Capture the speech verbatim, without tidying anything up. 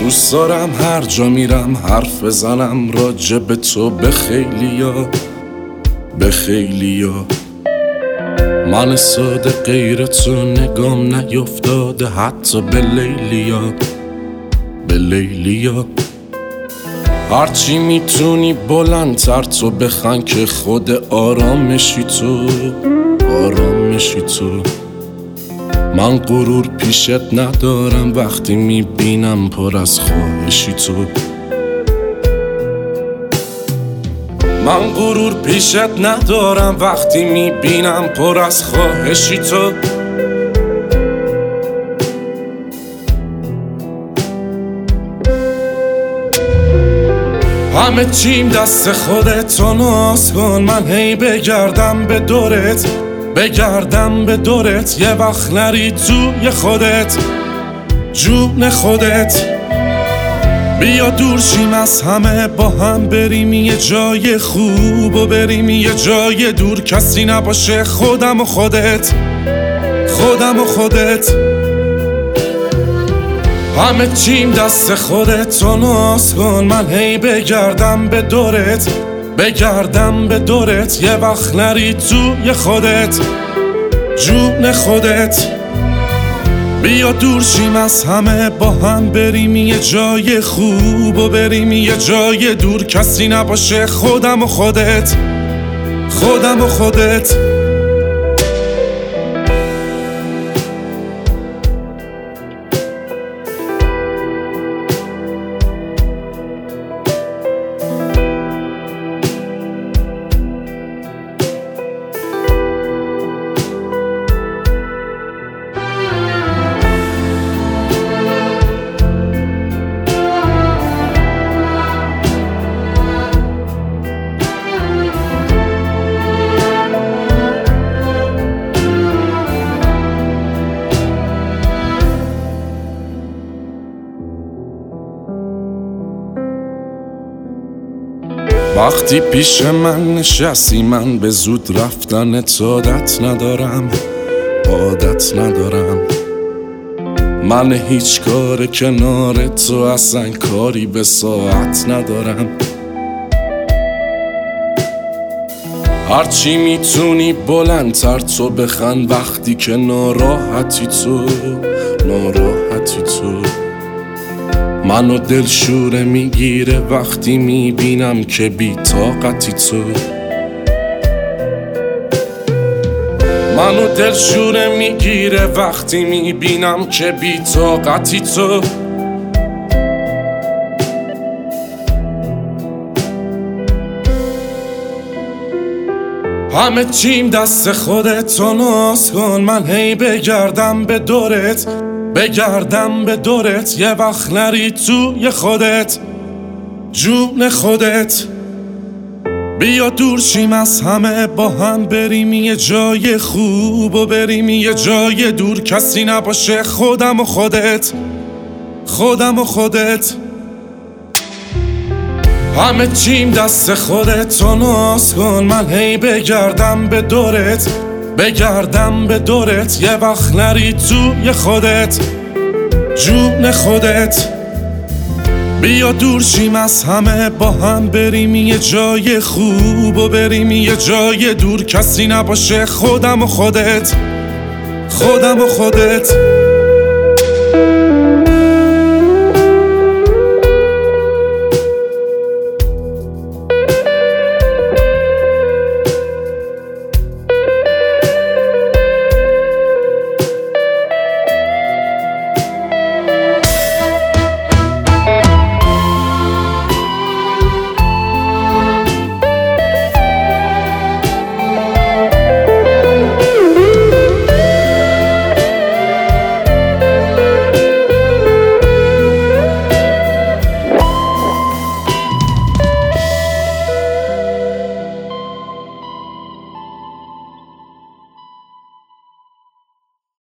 دوست دارم هر جا میرم حرف بزنم راجع به تو به خیلیا به خیلیا. من ساده غیر تو نگام نیفتاده حتی به لیلیا به لیلیا. هرچی میتونی بلندتر تو بخن که خود آرامشی تو آرامشی تو. من غرور پیشت ندارم وقتی میبینم پر از خواهشی تو. من غرور پیشت ندارم وقتی میبینم پر از خواهشی تو. همه چیم دست خودت تو ناز کن. من هی بگردم به دورت بگردم به دورت یه وقت نری توی خودت جون خودت. بیا دور شیم از همه با هم بریم یه جای خوب و بریم یه جای دور کسی نباشه خودم و خودت خودم و خودت. همه چیم دست خودت تو ناز کن. من هی بگردم به دورت بگردم به دورت یه وقت نری توی خودت جون خودت. بیا دور شیم از همه با هم بریم یه جای خوب و بریم یه جای دور کسی نباشه خودم و خودت خودم و خودت. وقتی پیش من نشستی من به زود رفتن عادت ندارم عادت ندارم. من هیچ کار کنار تو اصلا کاری به ساعت ندارم. هرچی میتونی بلندتر تو بخن وقتی که ناراحتی تو ناراحتی تو. منو دلشوره میگیره وقتی میبینم که بی طاقتی تو. منو دلشوره میگیره وقتی میبینم که بی طاقتی تو. همه چیم دست خودت تو ناز کن. من هی بگردم به دورت بگردم به دورت یه وقت نری توی خودت جون خودت. بیا دور شیم از همه با هم بریم یه جای خوب و بریم یه جای دور کسی نباشه خودم و خودت خودم و خودت. همه چیم دست خودت تو ناز کن. من هی بگردم به دورت بگردم به دورت یه وقت نری توی خودت جون خودت. بیا دور شیم از همه با هم بریم یه جای خوب و بریم یه جای دور کسی نباشه خودم و خودت خودم و خودت.